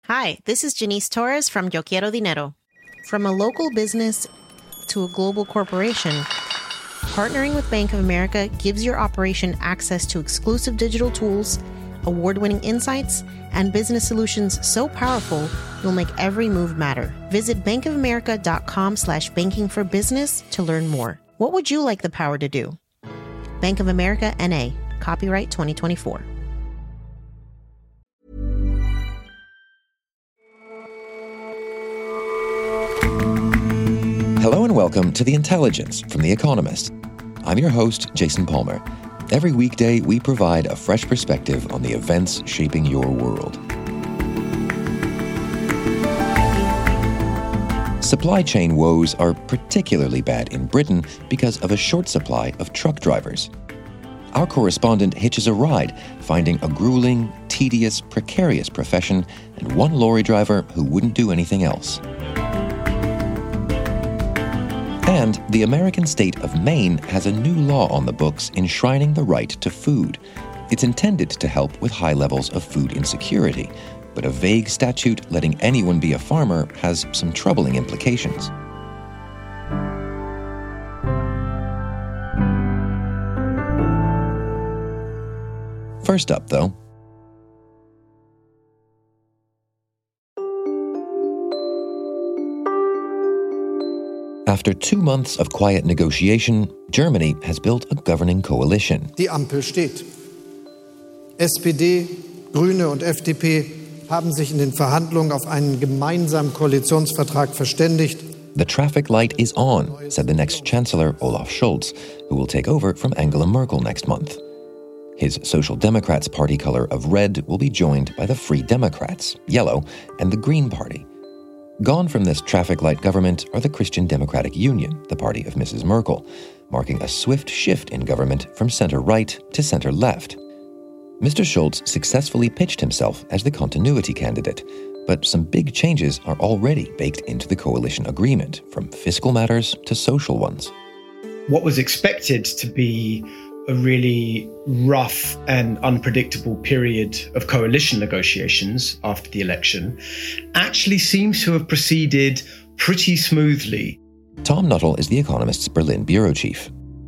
Hi, this is Janice Torres from Yo Quiero Dinero. From a local business to a global corporation, partnering with Bank of America gives your operation access to exclusive digital tools, award-winning insights, and business solutions so powerful you'll make every move matter. Visit bankofamerica.com/banking for business to learn more. What would you like the power to do? Bank of America, N.A. Copyright 2024. Hello and welcome to The Intelligence from The Economist. I'm your host, Jason Palmer. Every weekday, we provide a fresh perspective on the events shaping your world. Supply chain woes are particularly bad in Britain because of a short supply of truck drivers. Our correspondent hitches a ride, finding a grueling, tedious, precarious profession and one lorry driver who wouldn't do anything else. And the American state of Maine has a new law on the books enshrining the right to food. It's intended to help with high levels of food insecurity, but a vague statute letting anyone be a farmer has some troubling implications. First up, though, after 2 months of quiet negotiation, Germany has built a governing coalition. Die Ampel steht. SPD, Grüne und FDP haben sich in den Verhandlungen auf einen gemeinsamen Koalitionsvertrag verständigt. The traffic light is on, said the next Chancellor Olaf Scholz, who will take over from Angela Merkel next month. His Social Democrats' party color of red will be joined by the Free Democrats, yellow, and the Green Party. Gone from this traffic light government are the Christian Democratic Union, the party of Mrs. Merkel, marking a swift shift in government from center-right to center-left. Mr. Scholz successfully pitched himself as the continuity candidate, but some big changes are already baked into the coalition agreement, from fiscal matters to social ones. What was expected to be a really rough and unpredictable period of coalition negotiations after the election actually seems to have proceeded pretty smoothly. Tom Nuttall is The Economist's Berlin bureau chief.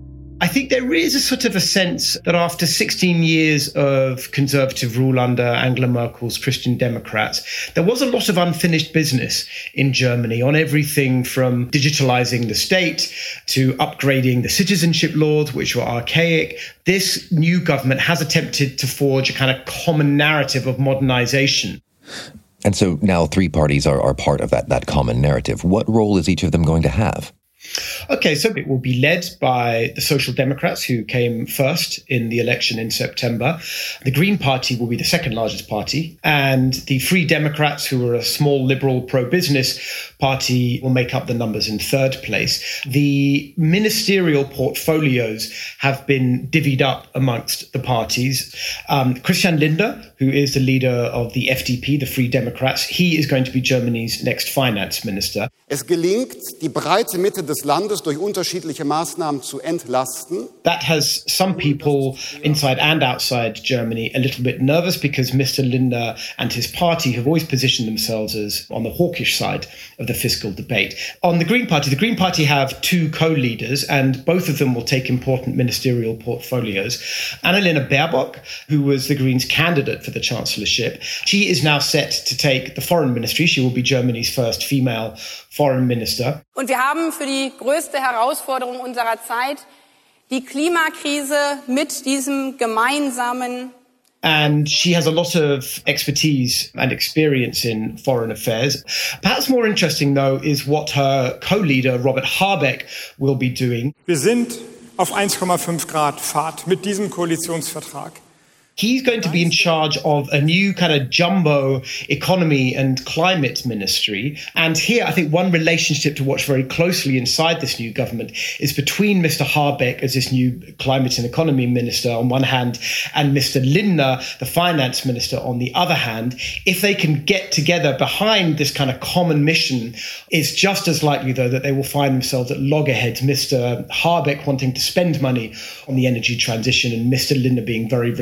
I think there is a sort of a sense that after 16 years of conservative rule under Angela Merkel's Christian Democrats, there was a lot of unfinished business in Germany on everything from digitalizing the state to upgrading the citizenship laws, which were archaic. This new government has attempted to forge a kind of common narrative of modernization. And so now 3 parties are part of that common narrative. What role is each of them going to have? Okay, so it will be led by the Social Democrats, who came first in the election in September. The Green Party will be the second largest party, and the Free Democrats, who are a small liberal pro-business party, will make up the numbers in third place. The ministerial portfolios have been divvied up amongst the parties. Christian Lindner, who is the leader of the FDP, the Free Democrats, he is going to be Germany's next finance minister. Es gelingt, die breite Mitte des Landes durch unterschiedliche Maßnahmen zu entlasten. That has some people inside and outside Germany a little bit nervous because Mr. Lindner and his party have always positioned themselves as on the hawkish side of the fiscal debate. On the Green Party have 2 co-leaders, and both of them will take important ministerial portfolios. Annalena Baerbock, who was the Greens' candidate for the chancellorship, she is now set to take the foreign ministry. She will be Germany's first female foreign minister. Und wir haben für die größte Herausforderung unserer Zeit die Klimakrise mit diesem gemeinsamen. And she has a lot of expertise and experience in foreign affairs. Perhaps more interesting, though, is what her co-leader, Robert Habeck, will be doing. Wir sind auf 1,5 Grad Fahrt mit diesem Koalitionsvertrag. He's going to be in charge of a new kind of jumbo economy and climate ministry. And here, I think one relationship to watch very closely inside this new government is between Mr. Habeck as this new climate and economy minister on one hand and Mr. Lindner, the finance minister, on the other hand. If they can get together behind this kind of common mission, it's just as likely, though, that they will find themselves at loggerheads, Mr. Habeck wanting to spend money on the energy transition and Mr. Lindner being very reluctant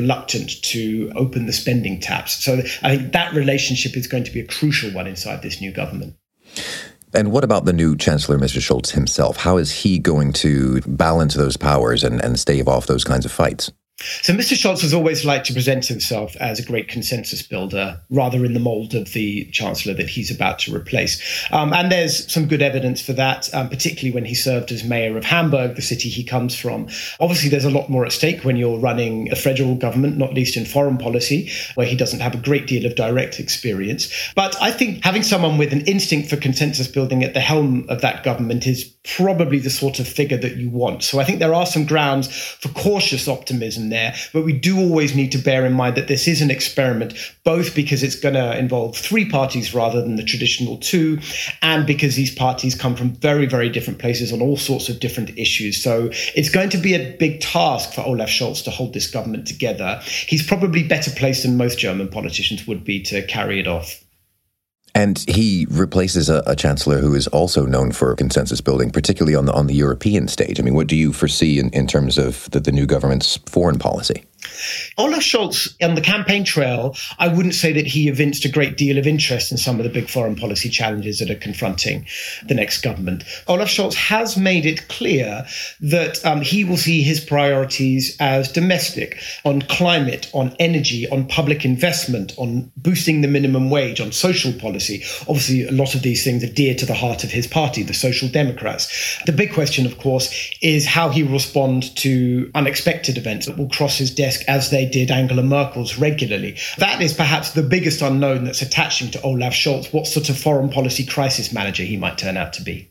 reluctant to open the spending taps. So I think that relationship is going to be a crucial one inside this new government. And what about the new Chancellor, Mr. Scholz himself? How is he going to balance those powers and stave off those kinds of fights? So Mr. Scholz has always liked to present himself as a great consensus builder, rather in the mold of the chancellor that he's about to replace. And there's some good evidence for that, particularly when he served as mayor of Hamburg, the city he comes from. Obviously, there's a lot more at stake when you're running a federal government, not least in foreign policy, where he doesn't have a great deal of direct experience. But I think having someone with an instinct for consensus building at the helm of that government is probably the sort of figure that you want. So I think there are some grounds for cautious optimism there, but we do always need to bear in mind that this is an experiment, both because it's going to involve three parties rather than the traditional two, and because these parties come from very, very different places on all sorts of different issues. So it's going to be a big task for Olaf Scholz to hold this government together. He's probably better placed than most German politicians would be to carry it off. And he replaces a chancellor who is also known for consensus building, particularly on the European stage. I mean, what do you foresee in terms of the new government's foreign policy? Olaf Scholz, on the campaign trail, I wouldn't say that he evinced a great deal of interest in some of the big foreign policy challenges that are confronting the next government. Olaf Scholz has made it clear that he will see his priorities as domestic, on climate, on energy, on public investment, on boosting the minimum wage, on social policy. Obviously, a lot of these things are dear to the heart of his party, the Social Democrats. The big question, of course, is how he will respond to unexpected events that will cross his desk, as they did Angela Merkel's regularly. That is perhaps the biggest unknown that's attaching to Olaf Scholz, what sort of foreign policy crisis manager he might turn out to be.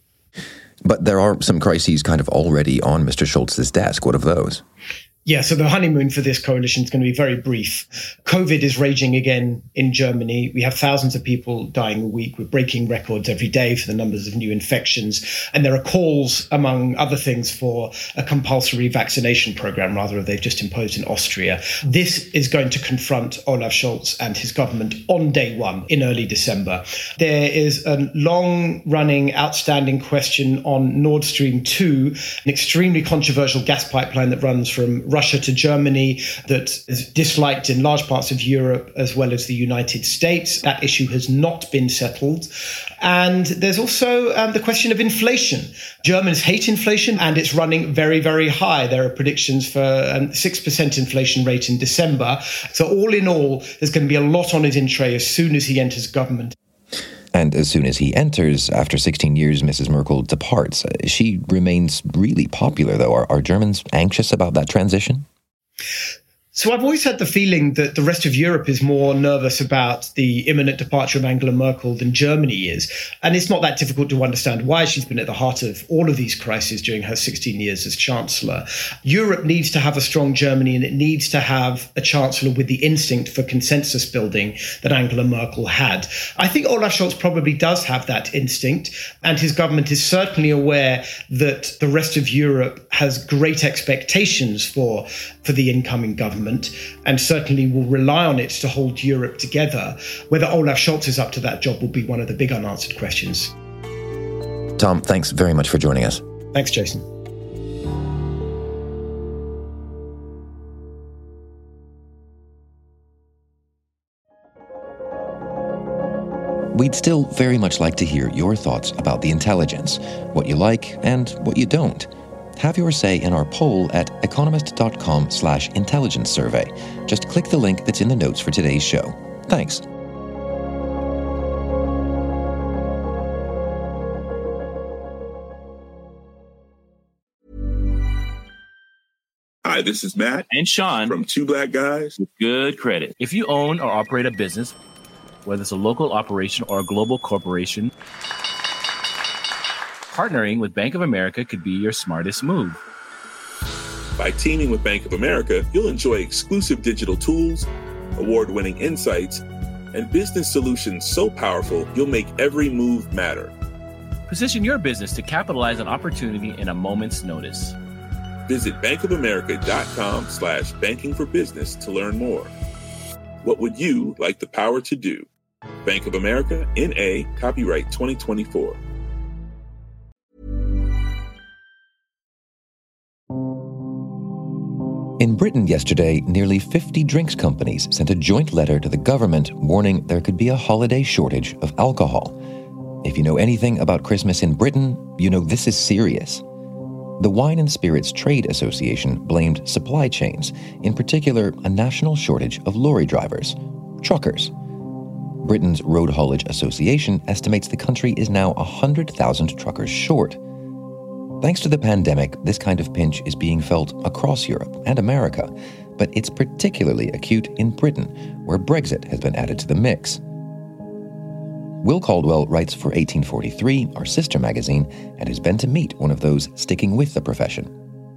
But there are some crises kind of already on Mr. Scholz's desk. What of those? Yeah, so the honeymoon for this coalition is going to be very brief. COVID is raging again in Germany. We have thousands of people dying a week. We're breaking records every day for the numbers of new infections. And there are calls, among other things, for a compulsory vaccination program, rather they've just imposed in Austria. This is going to confront Olaf Scholz and his government on day one in early December. There is a long-running, outstanding question on Nord Stream 2, an extremely controversial gas pipeline that runs from Russia to Germany that is disliked in large parts of Europe as well as the United States. That issue has not been settled. And there's also the question of inflation. Germans hate inflation, and it's running very, very high. There are predictions for a 6% inflation rate in December. So all in all, there's going to be a lot on his in tray as soon as he enters government. And as soon as he enters, after 16 years, Mrs. Merkel departs. She remains really popular, though. Are Germans anxious about that transition? So I've always had the feeling that the rest of Europe is more nervous about the imminent departure of Angela Merkel than Germany is. And it's not that difficult to understand why. She's been at the heart of all of these crises during her 16 years as Chancellor. Europe needs to have a strong Germany, and it needs to have a Chancellor with the instinct for consensus building that Angela Merkel had. I think Olaf Scholz probably does have that instinct, and his government is certainly aware that the rest of Europe has great expectations for the incoming government, and certainly will rely on it to hold Europe together. Whether Olaf Scholz is up to that job will be one of the big unanswered questions. Tom, thanks very much for joining us. Thanks, Jason. We'd still very much like to hear your thoughts about the intelligence, what you like and what you don't. Have your say in our poll at economist.com/intelligence survey. Just click the link that's in the notes for today's show. Thanks. Hi, this is Matt and Sean from Two Black Guys with Good Credit. If you own or operate a business, whether it's a local operation or a global corporation, partnering with Bank of America could be your smartest move. By teaming with Bank of America, you'll enjoy exclusive digital tools, award-winning insights, and business solutions so powerful you'll make every move matter. Position your business to capitalize on opportunity in a moment's notice. Visit bankofamerica.com/banking for business to learn more. What would you like the power to do? Bank of America, N.A., copyright 2024. In Britain yesterday, nearly 50 drinks companies sent a joint letter to the government warning there could be a holiday shortage of alcohol. If you know anything about Christmas in Britain, you know this is serious. The Wine and Spirits Trade Association blamed supply chains, in particular a national shortage of lorry drivers, truckers. Britain's Road Haulage Association estimates the country is now 100,000 truckers short. Thanks to the pandemic, this kind of pinch is being felt across Europe and America, but it's particularly acute in Britain, where Brexit has been added to the mix. Will Caldwell writes for 1843, our sister magazine, and has been to meet one of those sticking with the profession.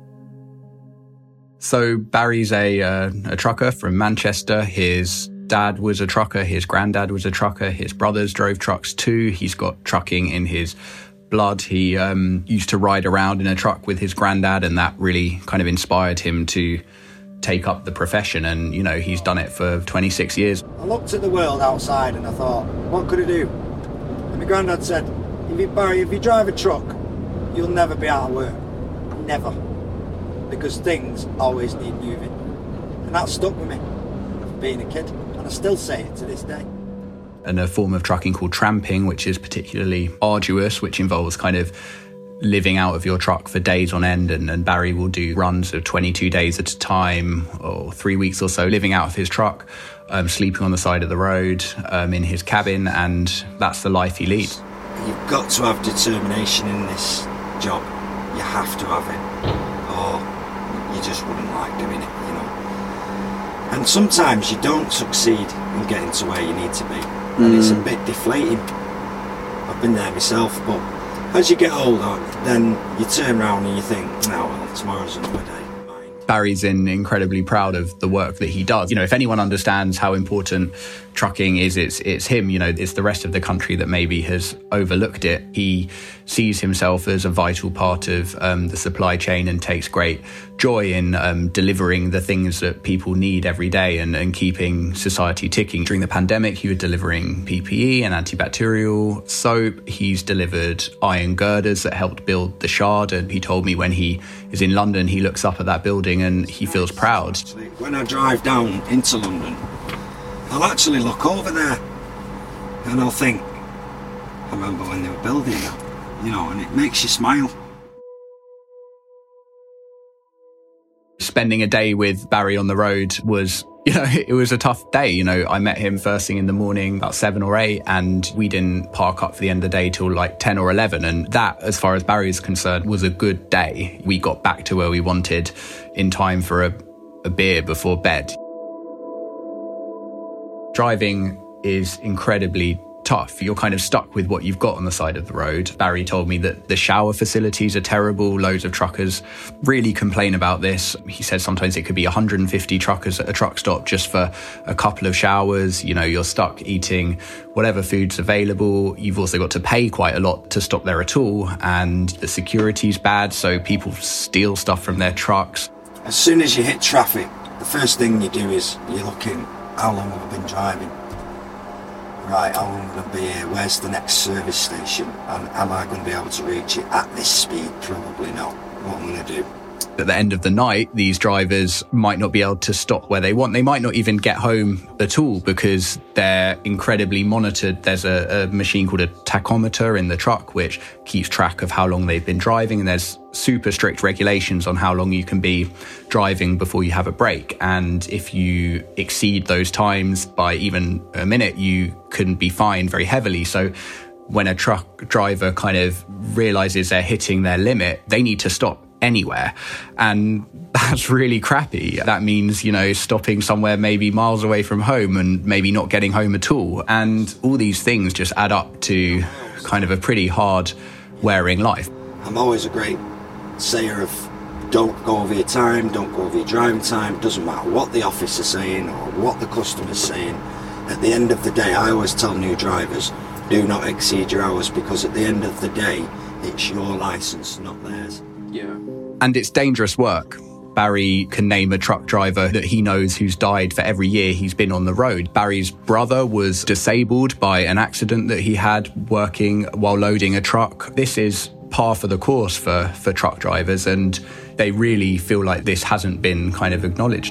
So Barry's a trucker from Manchester. His dad was a trucker. His granddad was a trucker. His brothers drove trucks too. He's got trucking in his blood. He used to ride around in a truck with his granddad, and that really kind of inspired him to take up the profession. And, you know, he's done it for 26 years. I looked at the world outside and I thought, what could I do? And my granddad said, Barry, if you drive a truck, you'll never be out of work. Never. Because things always need moving. And that stuck with me from being a kid. And I still say it to this day. And a form of trucking called tramping, which is particularly arduous, which involves kind of living out of your truck for days on end. And Barry will do runs of 22 days at a time, or 3 weeks or so, living out of his truck, sleeping on the side of the road, in his cabin, and that's the life he leads. You've got to have determination in this job. You have to have it, or you just wouldn't like doing it, you know. And sometimes you don't succeed in getting to where you need to be, and it's a bit deflating. I've been there myself, but as you get older, then you turn around and you think, no, well, tomorrow's another day. Barry's incredibly proud of the work that he does. You know, if anyone understands how important trucking is, it's him. You know, it's the rest of the country that maybe has overlooked it. He sees himself as a vital part of the supply chain and takes great joy in delivering the things that people need every day and keeping society ticking. During the pandemic, he was delivering PPE and antibacterial soap. He's delivered iron girders that helped build the Shard. And he told me when he is in London, he looks up at that building and he feels proud. When I drive down into London, I'll actually look over there and I'll think, I remember when they were building that, you know, and it makes you smile. Spending a day with Barry on the road was, you know, it was a tough day. You know, I met him first thing in the morning, about 7 or 8, and we didn't park up for the end of the day till like 10 or 11. And that, as far as Barry is concerned, was a good day. We got back to where we wanted in time for a beer before bed. Driving is incredibly tough. You're kind of stuck with what you've got on the side of the road. Barry told me that the shower facilities are terrible. Loads of truckers really complain about this. He says sometimes it could be 150 truckers at a truck stop just for a couple of showers. You know, you're stuck eating whatever food's available. You've also got to pay quite a lot to stop there at all. And the security's bad, so people steal stuff from their trucks. As soon as you hit traffic, the first thing you do is you're looking, how long have I been driving? Right, how long will I be here? Where's the next service station? And am I going to be able to reach it at this speed? Probably not. What am I going to do? At the end of the night, these drivers might not be able to stop where they want. They might not even get home at all because they're incredibly monitored. There's a machine called a tachometer in the truck which keeps track of how long they've been driving, and there's super strict regulations on how long you can be driving before you have a break. And if you exceed those times by even a minute, you can be fined very heavily. So when a truck driver kind of realizes they're hitting their limit, they need to stop anywhere, and that's really crappy. That means, you know, stopping somewhere maybe miles away from home and maybe not getting home at all, and all these things just add up to kind of a pretty hard wearing life. I'm always a great sayer of don't go over your time, don't go over your driving time. Doesn't matter what the office is saying or what the customer's saying. At the end of the day, I always tell new drivers, do not exceed your hours, because at the end of the day, it's your license, not theirs. Yeah. And it's dangerous work. Barry can name a truck driver that he knows who's died for every year he's been on the road. Barry's brother was disabled by an accident that he had working while loading a truck. This is par for the course for truck drivers, and they really feel like this hasn't been kind of acknowledged.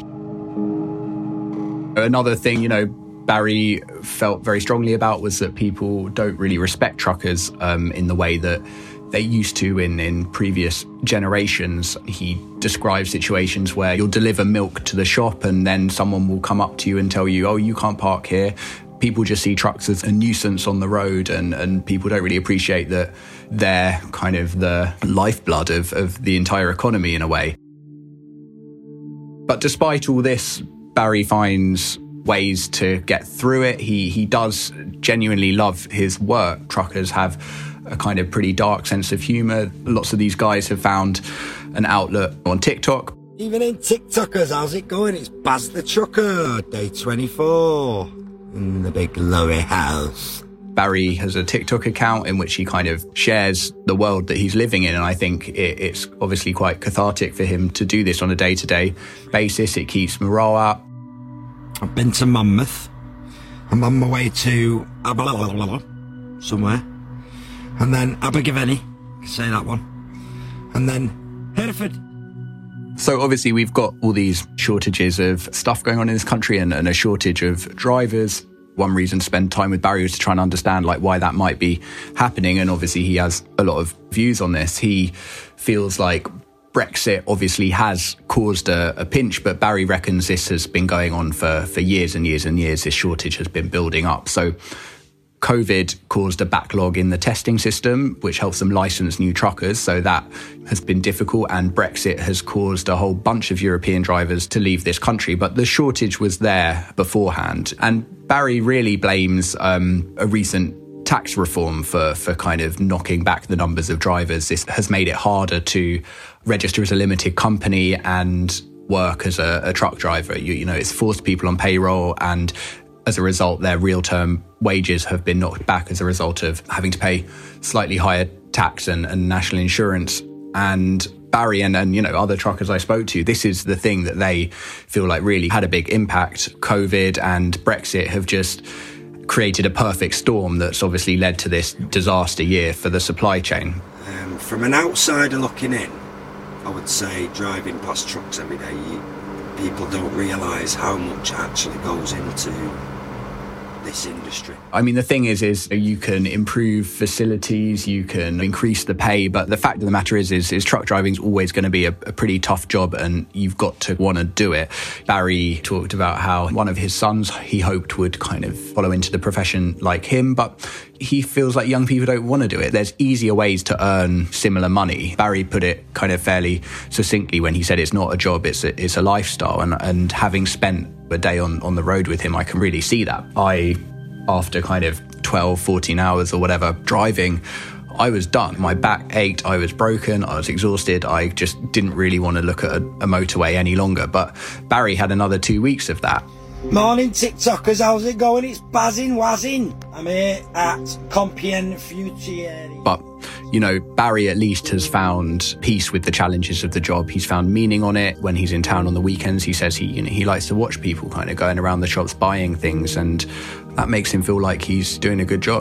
Another thing, Barry felt very strongly about was that people don't really respect truckers in the way that they used to in previous generations. He describes situations where you'll deliver milk to the shop and then someone will come up to you and tell you, oh, you can't park here. People just see trucks as a nuisance on the road, and people don't really appreciate that they're kind of the lifeblood of the entire economy in a way. But despite all this, Barry finds ways to get through it. He does genuinely love his work. Truckers have a kind of pretty dark sense of humour. Lots of these guys have found an outlet on TikTok. Even in TikTokers, how's it going? It's Baz the Trucker, day 24, in the big Lowy house. Barry has a TikTok account in which he kind of shares the world that he's living in, and I think it's obviously quite cathartic for him to do this on a day-to-day basis. It keeps morale up. I've been to Monmouth. I'm on my way to somewhere. And then Abergavenny, say that one. And then Hereford. So obviously we've got all these shortages of stuff going on in this country and a shortage of drivers. One reason to spend time with Barry was to try and understand why that might be happening. And obviously he has a lot of views on this. He feels like Brexit obviously has caused a pinch, but Barry reckons this has been going on for years and years and years. This shortage has been building up. So COVID caused a backlog in the testing system, which helps them license new truckers. So that has been difficult, and Brexit has caused a whole bunch of European drivers to leave this country. But the shortage was there beforehand. And Barry really blames a recent tax reform for kind of knocking back the numbers of drivers. This has made it harder to register as a limited company and work as a truck driver. It's forced people on payroll, and as a result, their real-term wages have been knocked back as a result of having to pay slightly higher tax and national insurance. And Barry and other truckers I spoke to, this is the thing that they feel like really had a big impact. COVID and Brexit have just created a perfect storm that's obviously led to this disaster year for the supply chain. From an outsider looking in, I would say driving past trucks every day, people don't realise how much actually goes into this industry. I mean, the thing is you can improve facilities, you can increase the pay, but the fact of the matter is truck driving is always going to be a pretty tough job, and you've got to want to do it. Barry talked about how one of his sons he hoped would kind of follow into the profession like him, but he feels like young people don't want to do it. There's easier ways to earn similar money. Barry put it kind of fairly succinctly when he said it's not a job, it's a lifestyle. And having spent a day on the road with him, I can really see that. After kind of 12, 14 hours or whatever driving, I was done. My back ached, I was broken, I was exhausted. I just didn't really want to look at a motorway any longer. But Barry had another 2 weeks of that. Morning TikTokers, how's it going? It's Bazzin Wazzin. I'm here at Compiègne Futieri. But, Barry at least has found peace with the challenges of the job. He's found meaning on it. When he's in town on the weekends, he says he likes to watch people kind of going around the shops buying things, and that makes him feel like he's doing a good job.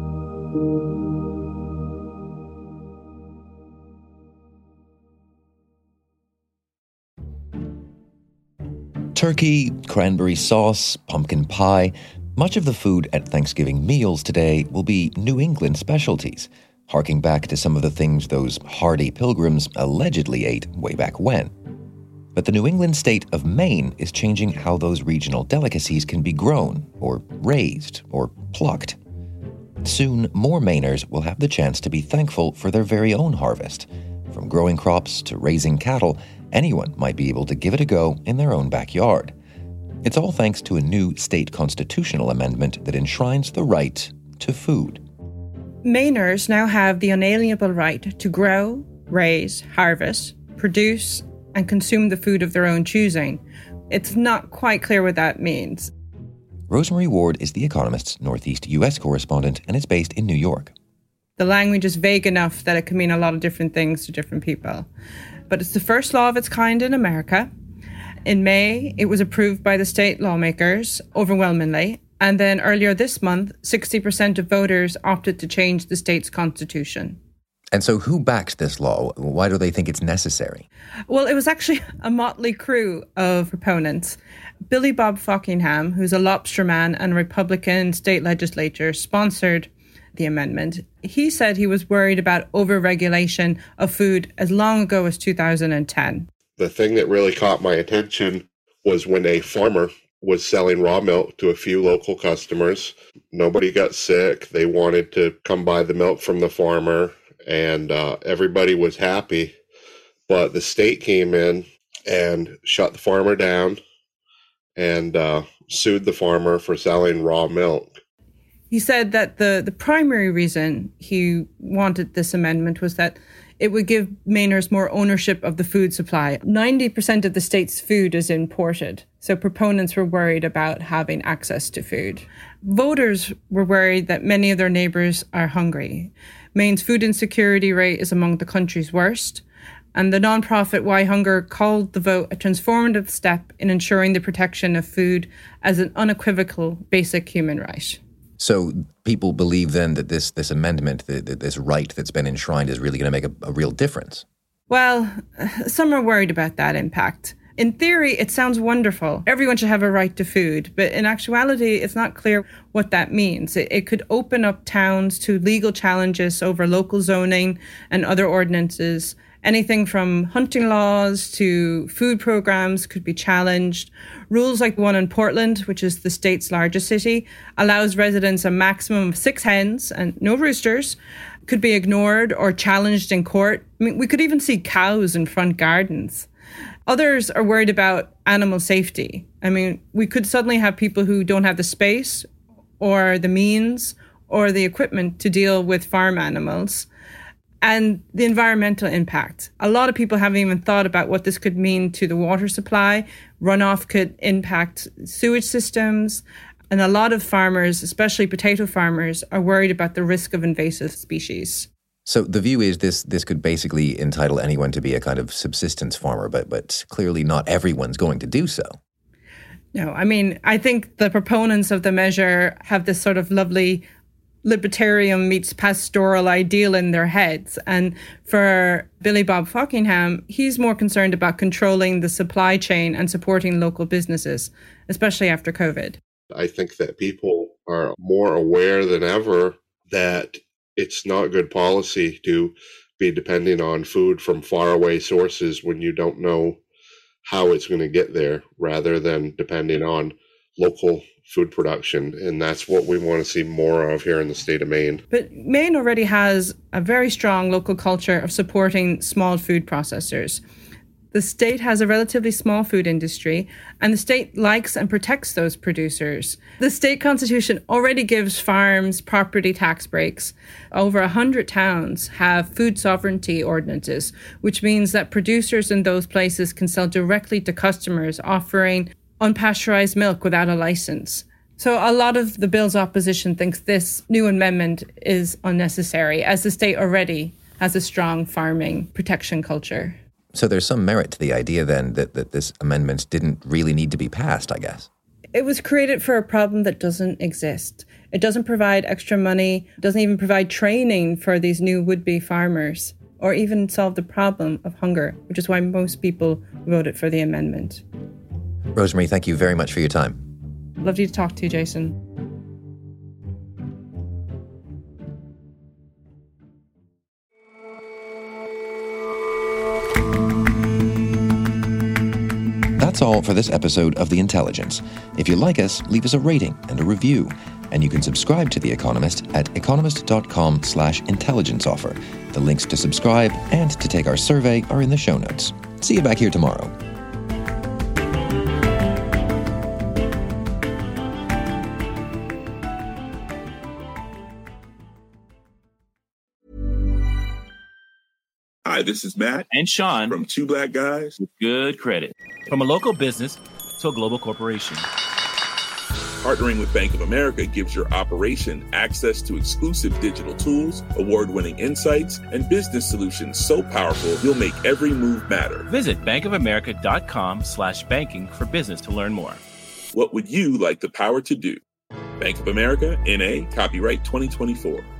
Turkey, cranberry sauce, pumpkin pie. Much of the food at Thanksgiving meals today will be New England specialties, harking back to some of the things those hardy pilgrims allegedly ate way back when. But the New England state of Maine is changing how those regional delicacies can be grown, or raised, or plucked. Soon, more Mainers will have the chance to be thankful for their very own harvest. From growing crops to raising cattle, anyone might be able to give it a go in their own backyard. It's all thanks to a new state constitutional amendment that enshrines the right to food. Mainers now have the unalienable right to grow, raise, harvest, produce, and consume the food of their own choosing. It's not quite clear what that means. Rosemary Ward is The Economist's Northeast U.S. correspondent, and is based in New York. The language is vague enough that it can mean a lot of different things to different people. But it's the first law of its kind in America. In May, it was approved by the state lawmakers overwhelmingly. And then earlier this month, 60% of voters opted to change the state's constitution. And so who backed this law? Why do they think it's necessary? Well, it was actually a motley crew of proponents. Billy Bob Fockingham, who's a lobsterman and a Republican state legislator, sponsored the amendment. He said he was worried about over-regulation of food as long ago as 2010. The thing that really caught my attention was when a farmer was selling raw milk to a few local customers. Nobody got sick. They wanted to come buy the milk from the farmer, and everybody was happy. But the state came in and shut the farmer down and sued the farmer for selling raw milk. He said that the primary reason he wanted this amendment was that it would give Mainers more ownership of the food supply. 90% of the state's food is imported, so proponents were worried about having access to food. Voters were worried that many of their neighbours are hungry. Maine's food insecurity rate is among the country's worst, and the nonprofit Why Hunger called the vote a transformative step in ensuring the protection of food as an unequivocal basic human right. So people believe then that this amendment, this right that's been enshrined, is really going to make a real difference? Well, some are worried about that impact. In theory, it sounds wonderful. Everyone should have a right to food. But in actuality, it's not clear what that means. It could open up towns to legal challenges over local zoning and other ordinances. Anything from hunting laws to food programs could be challenged. Rules like the one in Portland, which is the state's largest city, allows residents a maximum of 6 hens and no roosters, could be ignored or challenged in court. I mean, we could even see cows in front gardens. Others are worried about animal safety. I mean, we could suddenly have people who don't have the space or the means or the equipment to deal with farm animals. And the environmental impact. A lot of people haven't even thought about what this could mean to the water supply. Runoff could impact sewage systems. And a lot of farmers, especially potato farmers, are worried about the risk of invasive species. So the view is this could basically entitle anyone to be a kind of subsistence farmer, but clearly not everyone's going to do so. No, I mean, I think the proponents of the measure have this sort of lovely libertarian meets pastoral ideal in their heads. And for Billy Bob Fockingham, he's more concerned about controlling the supply chain and supporting local businesses, especially after COVID. I think that people are more aware than ever that it's not good policy to be depending on food from faraway sources when you don't know how it's going to get there, rather than depending on local food production. And that's what we want to see more of here in the state of Maine. But Maine already has a very strong local culture of supporting small food processors. The state has a relatively small food industry, and the state likes and protects those producers. The state constitution already gives farms property tax breaks. Over 100 towns have food sovereignty ordinances, which means that producers in those places can sell directly to customers, offering unpasteurized milk without a license. So a lot of the bill's opposition thinks this new amendment is unnecessary, as the state already has a strong farming protection culture. So there's some merit to the idea then that this amendment didn't really need to be passed, I guess. It was created for a problem that doesn't exist. It doesn't provide extra money, doesn't even provide training for these new would-be farmers, or even solve the problem of hunger, which is why most people voted for the amendment. Rosemary, thank you very much for your time. Lovely to talk to you, Jason. That's all for this episode of The Intelligence. If you like us, leave us a rating and a review. And you can subscribe to The Economist at economist.com/intelligence offer. The links to subscribe and to take our survey are in the show notes. See you back here tomorrow. Hi, this is Matt and Sean from Two Black Guys with Good Credit. From a local business to a global corporation, partnering with Bank of America gives your operation access to exclusive digital tools, award-winning insights, and business solutions so powerful you'll make every move matter. Visit bankofamerica.com/banking for business to learn more. What would you like the power to do? Bank of America, N.A., copyright 2024.